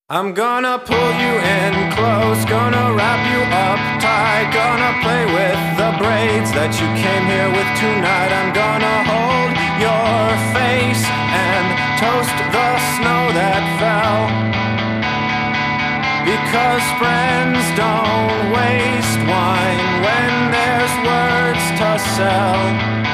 I'm gonna pull you in close, gonna wrap you up tight, gonna play with the braids that you came here with tonight. I'm gonna hold your face and toast the snow that fell, because friends don't waste wine when there's words to sell.